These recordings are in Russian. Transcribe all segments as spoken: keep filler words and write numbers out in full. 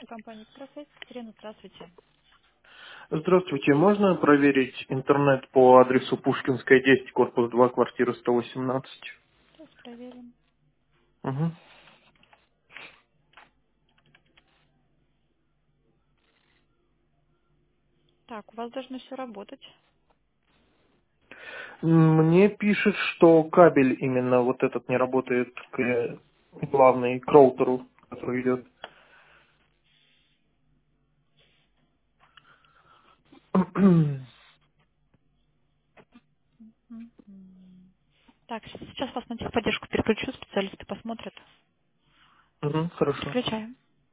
Компания «Экспресс». Катерина, здравствуйте. Здравствуйте, можно проверить интернет по адресу Пушкинская, десять, корпус два, квартира сто восемнадцать? Сейчас проверим. Угу. Так, у вас должно все работать. Мне пишет, что кабель именно вот этот не работает к э, главной, к роутеру, который идет. Мгм. Так, щ- сейчас вас на техподдержку переключу, специалисты посмотрят. Мгм, хорошо. Переключаем.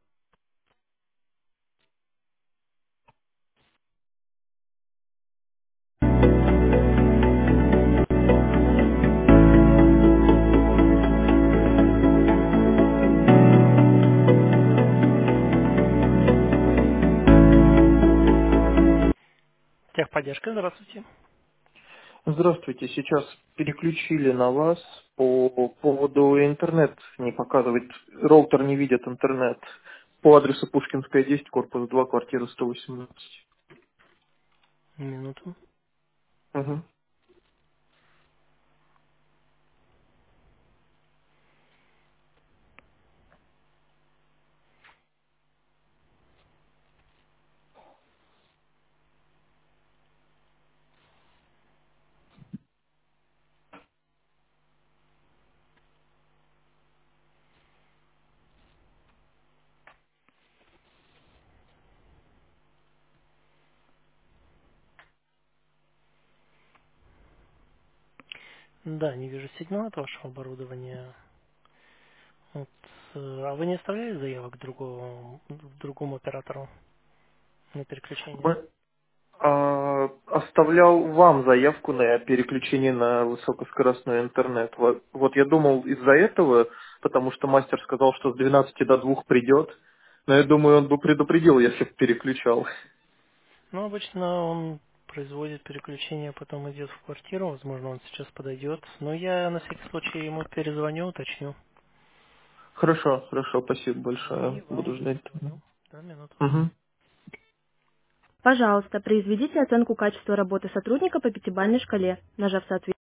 Техподдержка, здравствуйте. Здравствуйте, сейчас переключили на вас по поводу интернет не показывает, роутер не видит интернет по адресу Пушкинская, десять, корпус два, квартира сто восемнадцать. Минуту. Угу. Да, не вижу сигнала от вашего оборудования. Вот, э, а вы не оставляли заявок другому, другому оператору на переключение? А, оставлял вам заявку на переключение на высокоскоростной интернет. Вот, вот я думал из-за этого, потому что мастер сказал, что с двенадцати до двух придет, но я думаю, он бы предупредил, если бы переключал. Ну, обычно он производит переключение, потом идет в квартиру. Возможно, он сейчас подойдет. Но я на всякий случай ему перезвоню, уточню. Хорошо, хорошо, спасибо И большое. вам Буду ждать. перезвоню. Да, минуту. Угу. Пожалуйста, произведите оценку качества работы сотрудника по пятибалльной шкале, нажав соответствие.